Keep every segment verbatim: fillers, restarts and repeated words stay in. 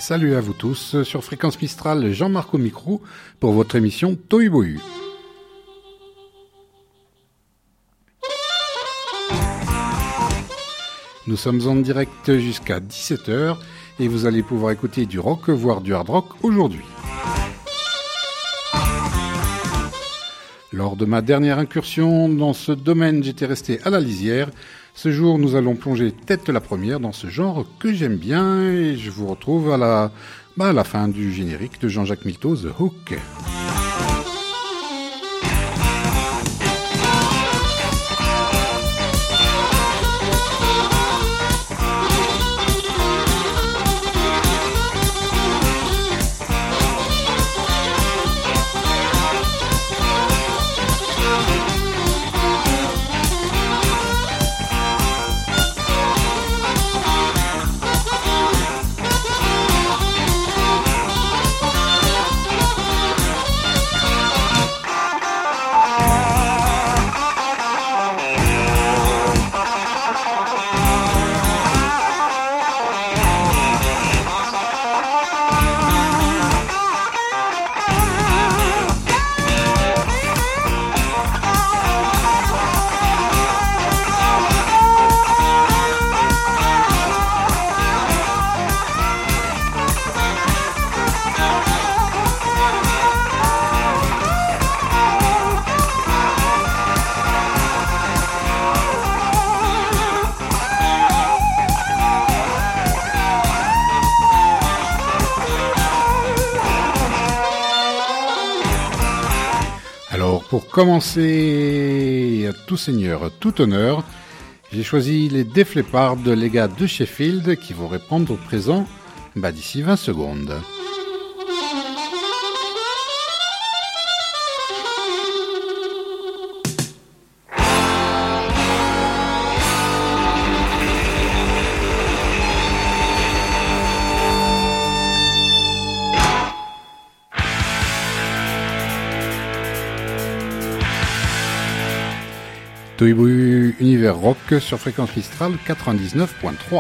Salut à vous tous, sur Fréquence Mistral, Jean-Marc au micro pour votre émission Tohubohu. Nous sommes en direct jusqu'à dix-sept heures et vous allez pouvoir écouter du rock, voire du hard rock aujourd'hui. Lors de ma dernière incursion dans ce domaine, j'étais resté à la lisière. Ce jour, nous allons plonger tête la première dans ce genre que j'aime bien et je vous retrouve à la, bah à la fin du générique de Jean-Jacques Milteau, The Hook. Pour commencer, à tout seigneur, tout honneur, j'ai choisi les Def Leppard, les gars de Sheffield, qui vont répondre au présent bah, d'ici vingt secondes. Tohubohu Univers Rock sur Fréquence Mistral quatre-vingt-dix-neuf point trois.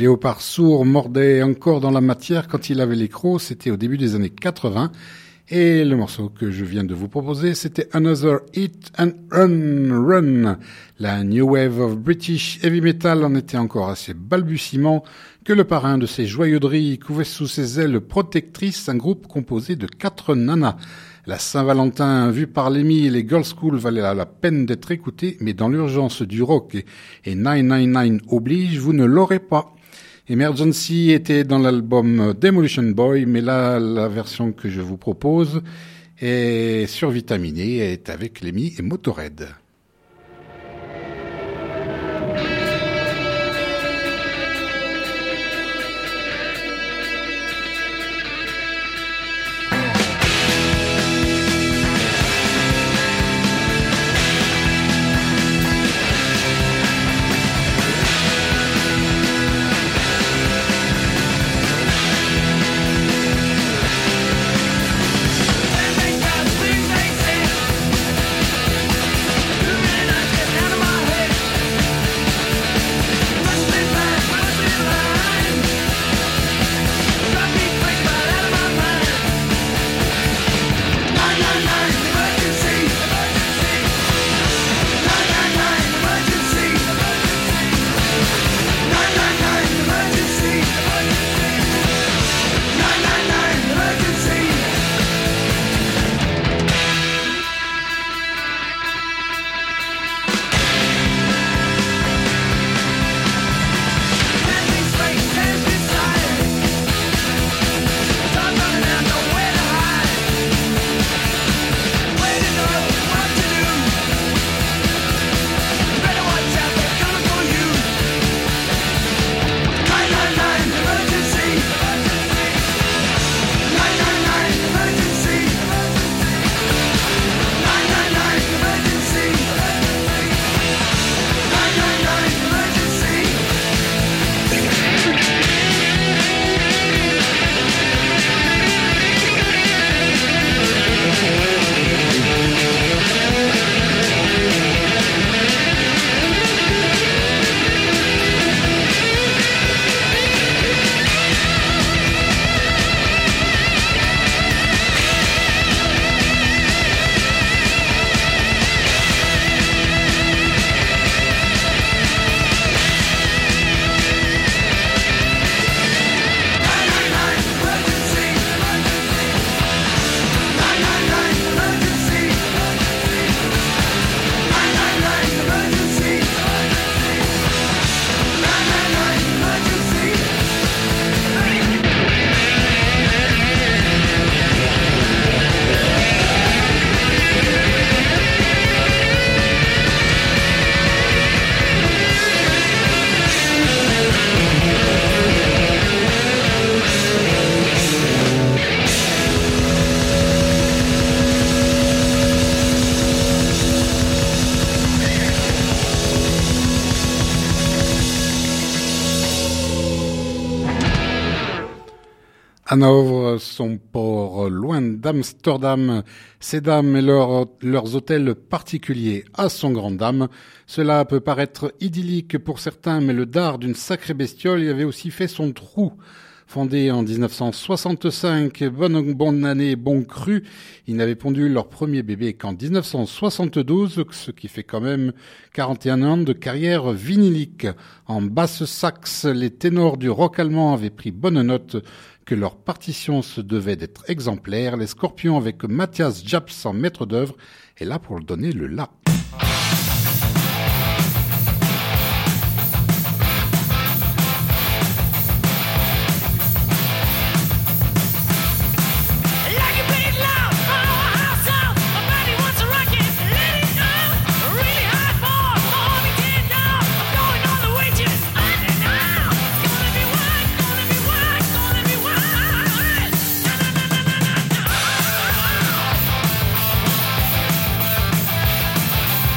Léopard Sourd mordait encore dans la matière quand il avait les crocs, c'était au début des années quatre-vingts. Et le morceau que je viens de vous proposer, c'était Another Hit and Run Run. La New Wave of British Heavy Metal en était encore à ses balbutiements que le parrain de ses joyauderies couvait sous ses ailes protectrices un groupe composé de quatre nanas. La Saint-Valentin, vue par l'Emmy et les Girls School, valait la peine d'être écoutée, mais dans l'urgence du rock et, et neuf cent quatre-vingt-dix-neuf oblige, vous ne l'aurez pas. Emergency était dans l'album Demolition Boy, mais là, la version que je vous propose est survitaminée, est avec Lemmy et Motorhead. Hanovre, son port loin d'Amsterdam, ses dames et leur, leurs hôtels particuliers à son grande dame. Cela peut paraître idyllique pour certains, mais le dard d'une sacrée bestiole y avait aussi fait son trou. Fondé en dix-neuf cent soixante-cinq, bonne, bonne année, bon cru, ils n'avaient pondu leur premier bébé qu'en dix-neuf cent soixante-douze, ce qui fait quand même quarante et un ans de carrière vinylique. En basse saxe, les ténors du rock allemand avaient pris bonne note que leur partition se devait d'être exemplaire. Les Scorpions avec Matthias Japs en maître d'œuvre est là pour donner le la. We'll be right back.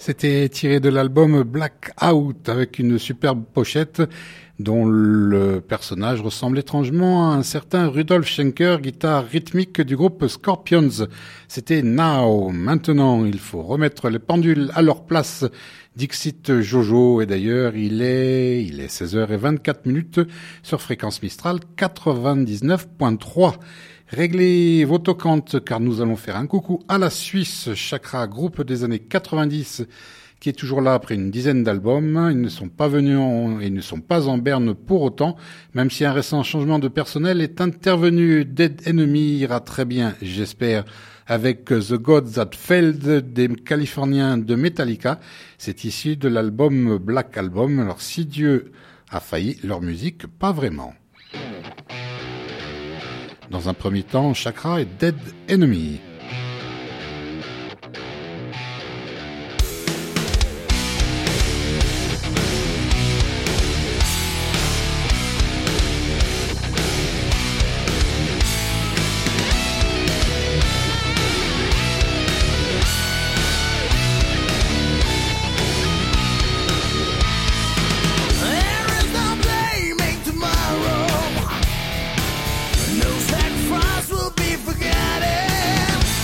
C'était tiré de l'album Blackout avec une superbe pochette dont le personnage ressemble étrangement à un certain Rudolf Schenker, guitare rythmique du groupe Scorpions. C'était Now. Maintenant, il faut remettre les pendules à leur place. Dixit Jojo, et d'ailleurs, il est, il est seize heures vingt-quatre minutes sur Fréquence Mistral quatre-vingt-dix-neuf point trois. Réglez vos tocantes car nous allons faire un coucou à la Suisse, Chakra, groupe des années quatre-vingt-dix, qui est toujours là après une dizaine d'albums. Ils ne sont pas venus en, ils ne sont pas en berne pour autant, même si un récent changement de personnel est intervenu. Dead Enemy ira très bien, j'espère, avec The Gods That Failed des Californiens de Metallica. C'est issu de l'album Black Album. Alors si Dieu a failli, leur musique, pas vraiment. Dans un premier temps, Chakra et Dead Enemy. Sacrifice will be forgotten.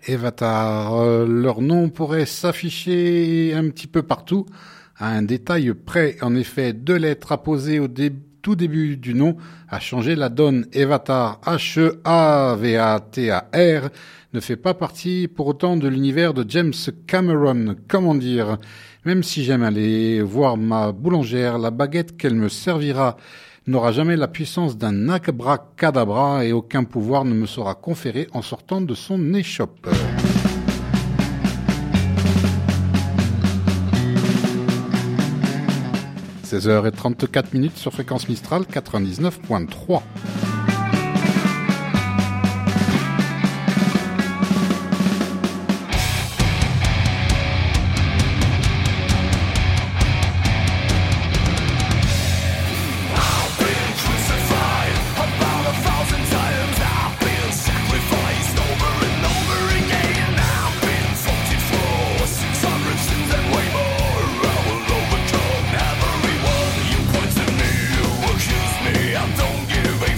Avatar, euh, leur nom pourrait s'afficher un petit peu partout, à un détail près. En effet, deux lettres apposées au dé- tout début du nom a changé la donne. Avatar, H E A V A T A R, ne fait pas partie pour autant de l'univers de James Cameron. Comment dire? Même si j'aime aller voir ma boulangère, la baguette qu'elle me servira n'aura jamais la puissance d'un abracadabra et aucun pouvoir ne me sera conféré en sortant de son échoppe. seize heures trente-quatre minutes sur Fréquence Mistral quatre-vingt-dix-neuf point trois. Don't give a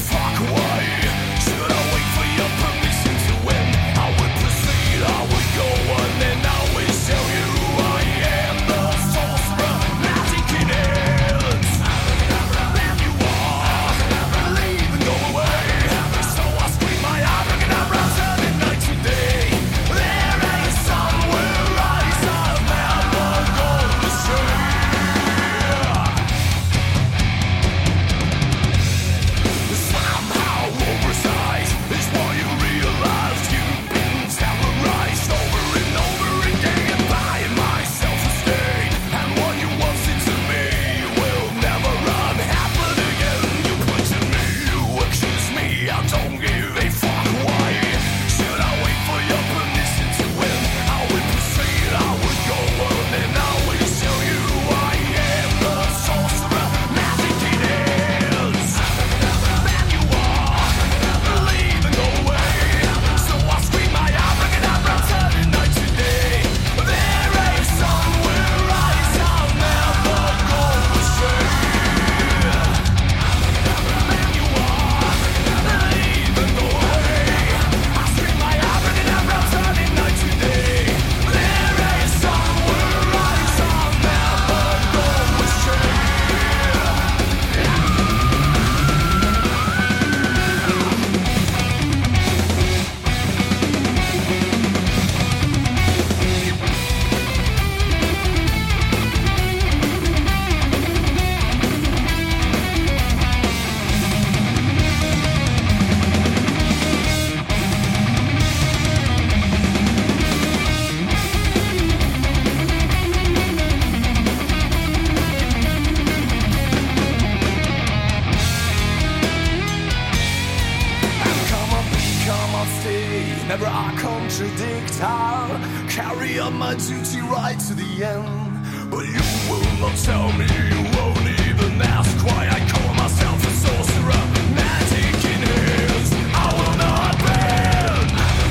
Never I contradict, I'll carry on my duty right to the end. But you will not tell me, you won't even ask why I call myself a sorcerer. Magic in hands, I will not bend.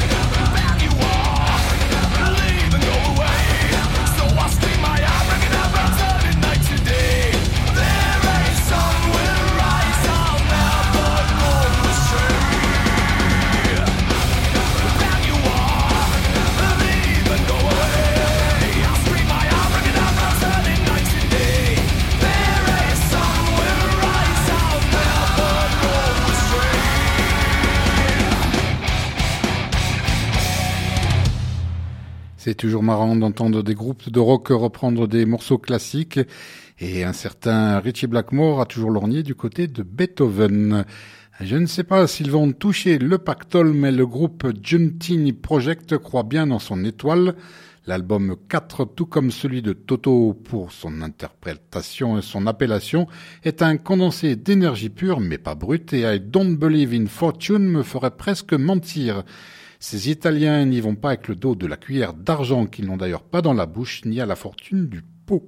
Bend you are, leave and go away. So I scream my abracadabra, turn it night to day. There a sun will rise, I'll never go astray. Bend you are, leave and go away. I scream my abracadabra, turn it night to day. There a sun will rise, I'll never go astray. C'est toujours marrant d'entendre des groupes de rock reprendre des morceaux classiques, et un certain Ritchie Blackmore a toujours lorgné du côté de Beethoven. Je ne sais pas s'ils vont toucher le pactole, mais le groupe Juntini Project croit bien dans son étoile. L'album quatre, tout comme celui de Toto pour son interprétation et son appellation, est un condensé d'énergie pure mais pas brute, et I Don't Believe in Fortune me ferait presque mentir. Ces Italiens n'y vont pas avec le dos de la cuillère d'argent, qu'ils n'ont d'ailleurs pas dans la bouche, ni à la fortune du pot.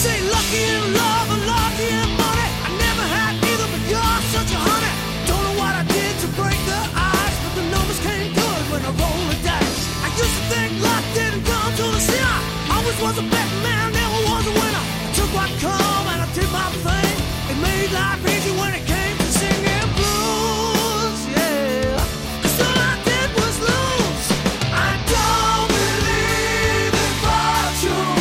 say lucky in love or lucky in money. I never had either, but you're such a honey. Don't know what I did to break the ice, but the numbers came good when I rolled the dice. I used to think luck didn't come to the sinner. Always was a betting man, never was a winner. I took what come and I did my thing. It made life easy when it came to singing blues, yeah. 'Cause all I did was lose. I don't believe in fortune.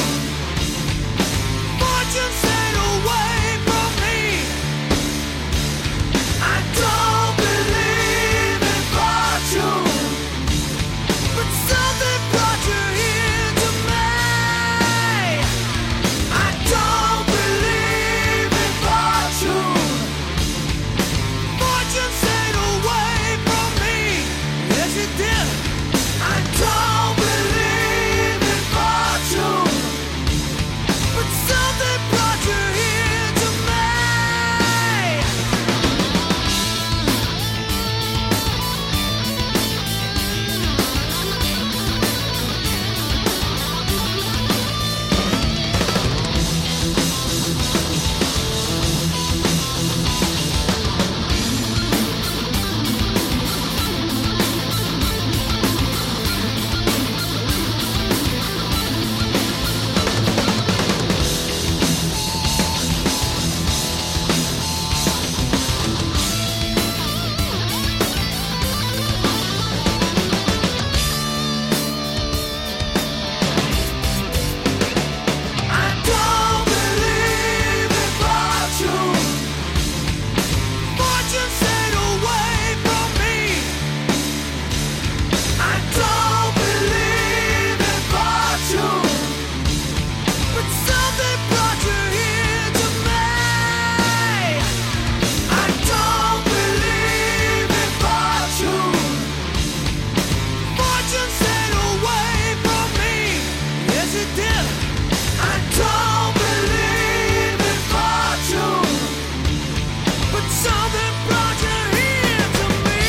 Fortune stayed away from me. I don't believe in fortune, but something brought you here to me. I don't believe in fortune. Fortune stayed away from me. Yes, it did. I don't believe in fortune, but something brought you here to me. I don't believe in fortune. Fortune stayed away from me. I don't believe in fortune, but something brought you here to me. I don't believe in fortune. Fortune stayed away from me. Yes, it did. I don't believe in fortune, but something brought you here to me.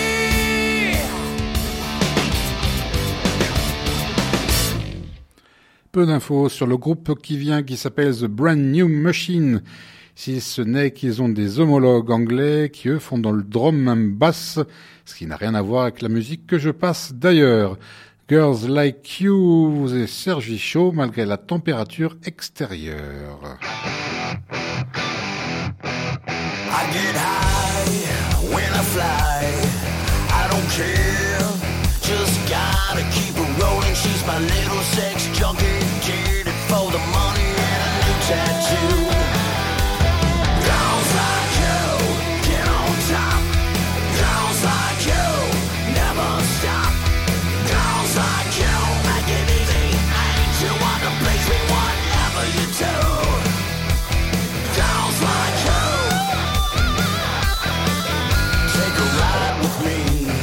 Peu d'infos sur le groupe qui vient, qui s'appelle The Brand New Machine, si ce n'est qu'ils ont des homologues anglais qui eux font dans le drum and bass, ce qui n'a rien à voir avec la musique que je passe d'ailleurs. Girls Like You et Sergi Chaud malgré la température extérieure. I get high when I fly. I don't care, just gotta keep her rolling. She's my little sex junkie, did it for the money and a new tattoo. Girls like you, get on top. Girls like you, never stop. Girls like you, make it easy. Ain't you want to please me, whatever you do. Girls like you, take a ride with me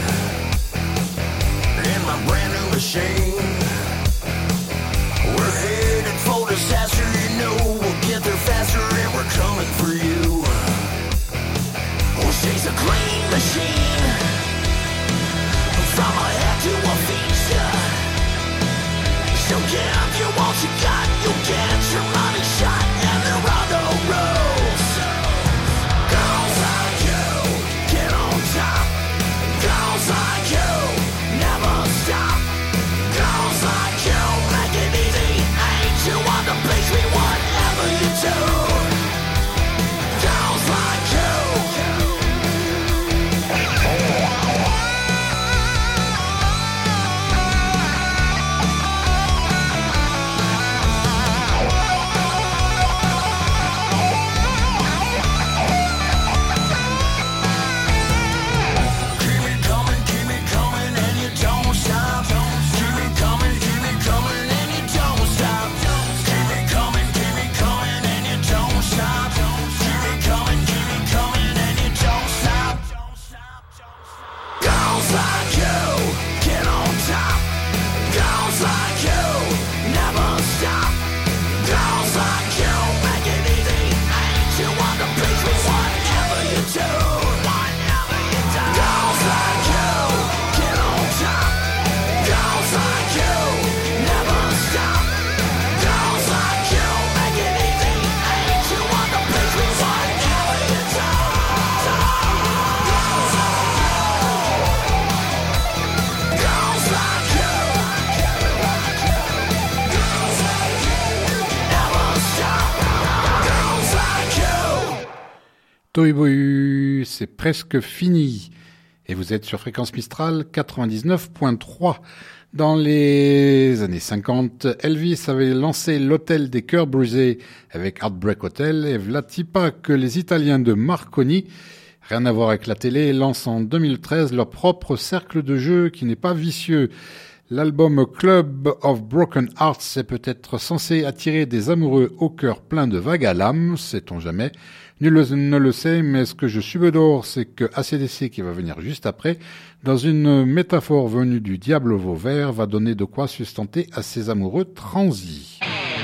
in my brand new machine. We're headed for disaster, you know. We'll get there fast. Tohubohu, c'est presque fini. Et vous êtes sur Fréquence Mistral quatre-vingt-dix-neuf point trois. Dans les années cinquante, Elvis avait lancé l'Hôtel des Cœurs Brisés avec Heartbreak Hotel et v'là-t-il pas que les Italiens de Marconi, rien à voir avec la télé, lancent en deux mille treize leur propre cercle de jeu qui n'est pas vicieux. L'album Club of Broken Hearts est peut-être censé attirer des amoureux au cœur plein de vagues à l'âme, sait-on jamais. Nul ne le sait, mais ce que je subodore, c'est que A C D C, qui va venir juste après, dans une métaphore venue du diable au Vauvert, va donner de quoi sustenter à ses amoureux transis.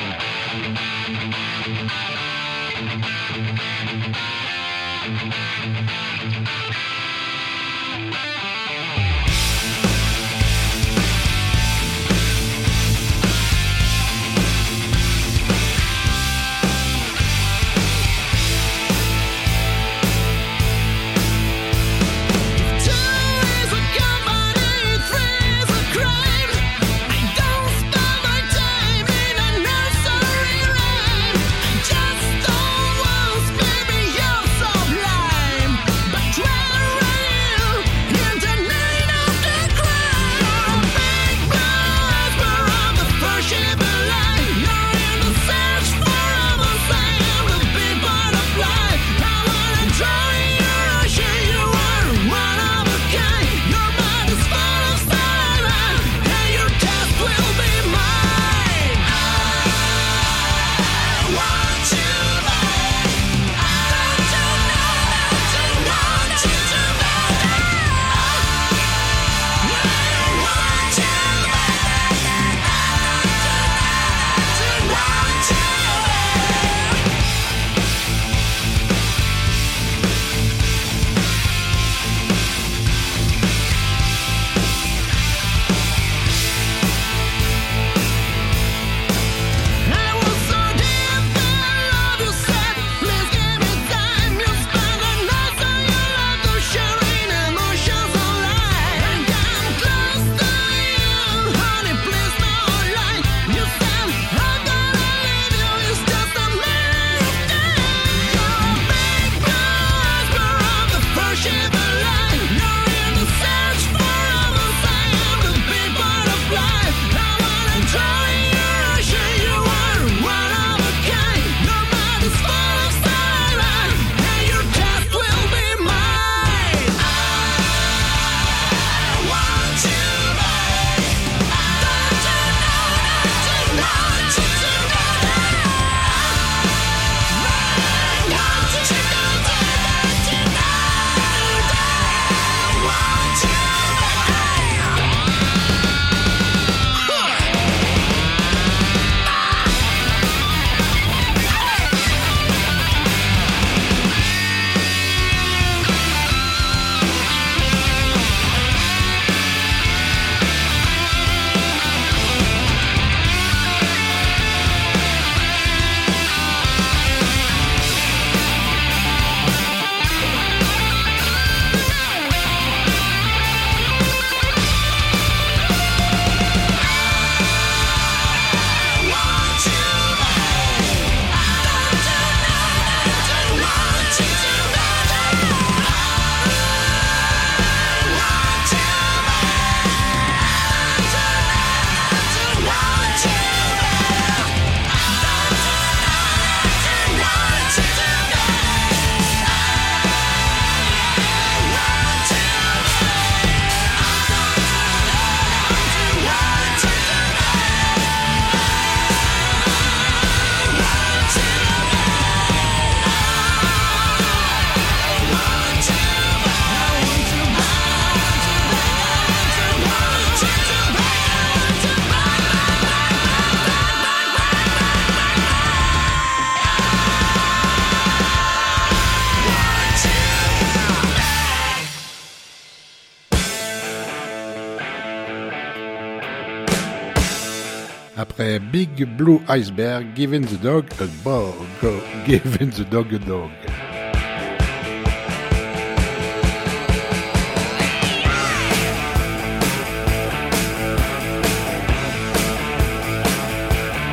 Après Big Blue Iceberg, Giving the Dog a Dog, Giving the Dog a Dog.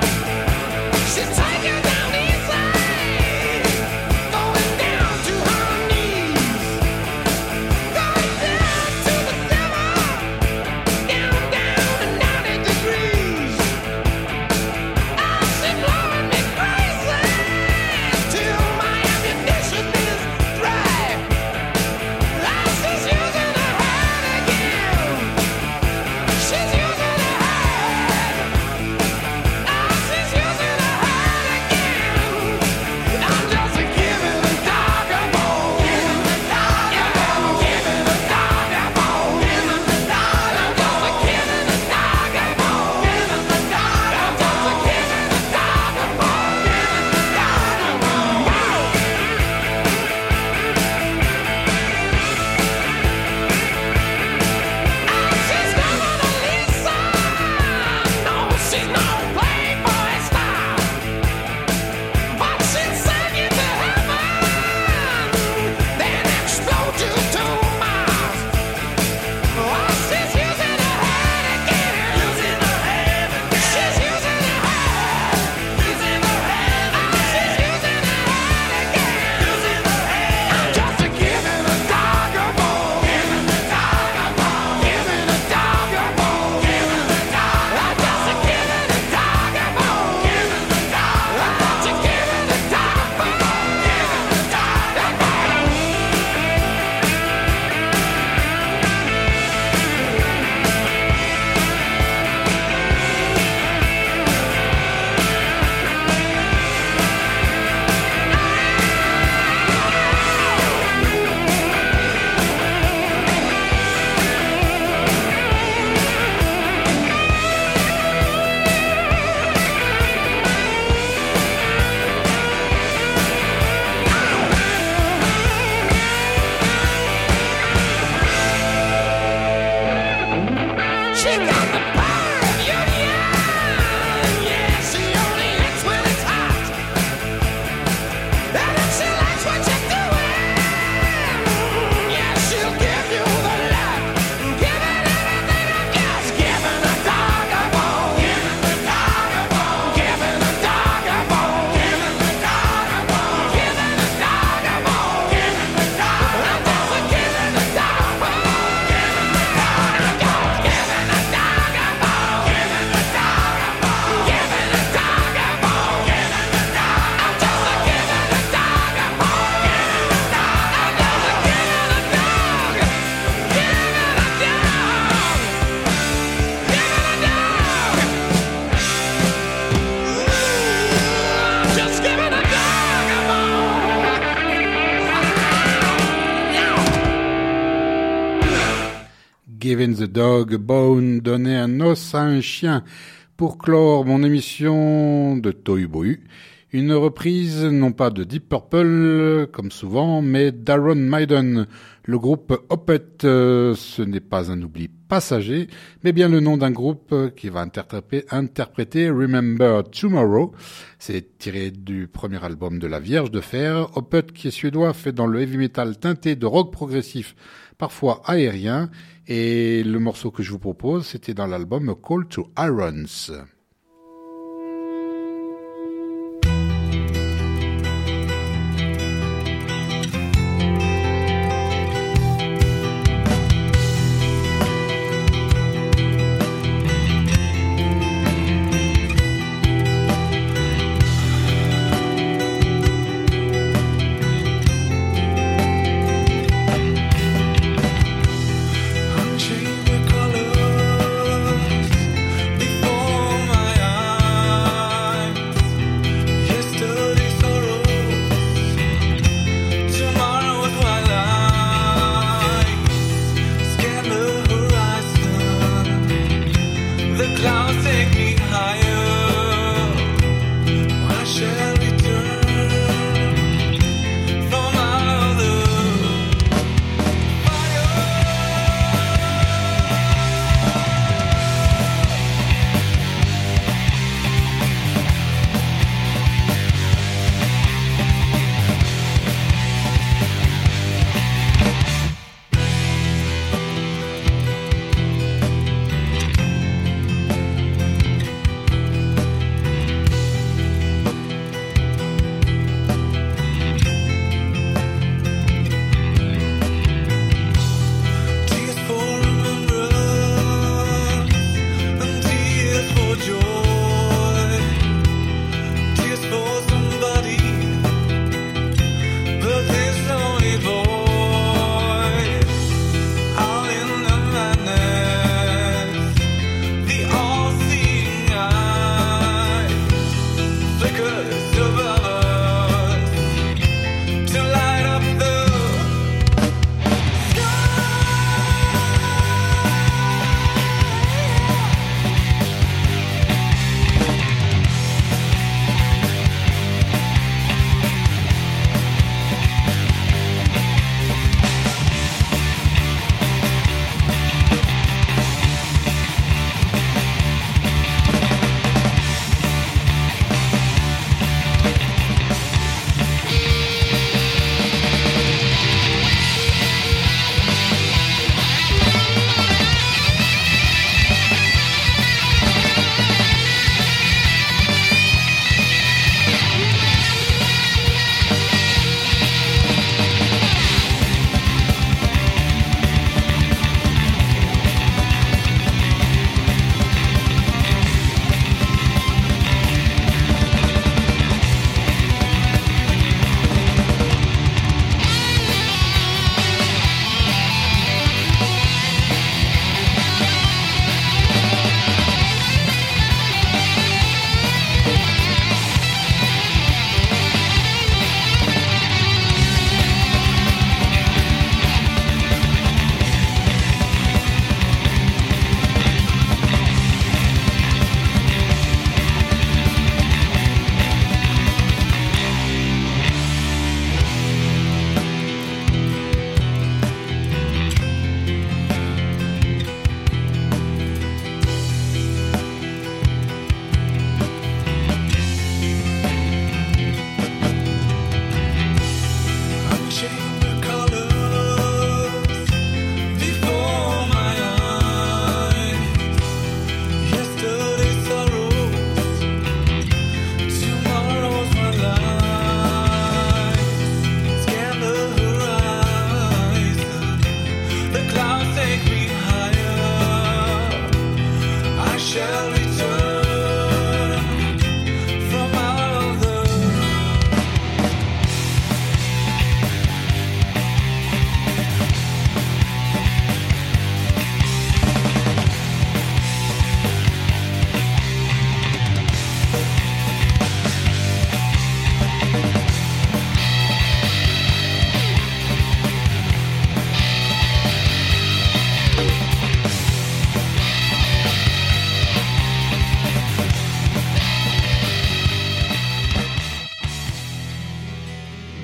She's taking down the inside, going down to her Giving the dog a bone, donner un os à un chien. Pour clore mon émission de Tohu Bohu, une reprise non pas de Deep Purple comme souvent, mais d'Iron Maiden. Le groupe Opeth, euh, ce n'est pas un oubli passager, mais bien le nom d'un groupe qui va interpréter, interpréter Remember Tomorrow. C'est tiré du premier album de la Vierge de Fer. Opeth, qui est suédois, fait dans le heavy metal teinté de rock progressif, parfois aérien. Et le morceau que je vous propose, c'était dans l'album Call to Irons. Unchain the colors before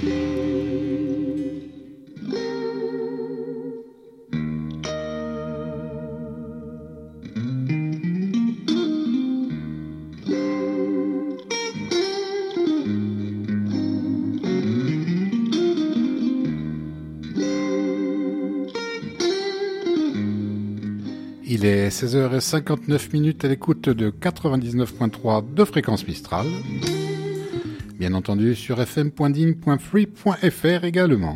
Il est seize heures cinquante-neuf minutes à l'écoute de quatre-vingt-dix-neuf point trois de fréquence Mistral. Bien entendu sur f m point digne point free point f r également.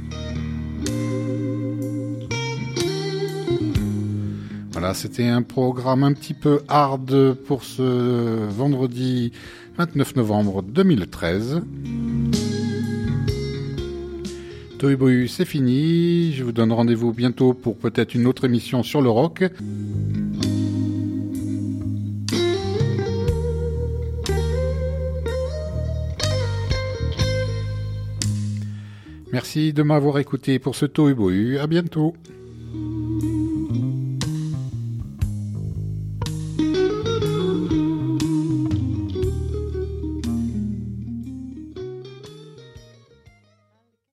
Voilà, c'était un programme un petit peu hard pour ce vendredi vingt-neuf novembre deux mille treize. Tohubohu, c'est fini. Je vous donne rendez-vous bientôt pour peut-être une autre émission sur le rock. Merci de m'avoir écouté pour ce Tohubohu. À bientôt.